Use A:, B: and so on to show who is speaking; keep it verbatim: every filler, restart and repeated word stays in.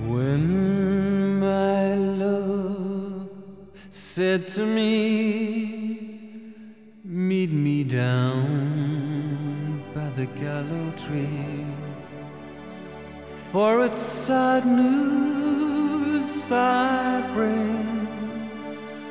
A: When my love said to me, meet me down by the gallows tree, for it's sad news I bring.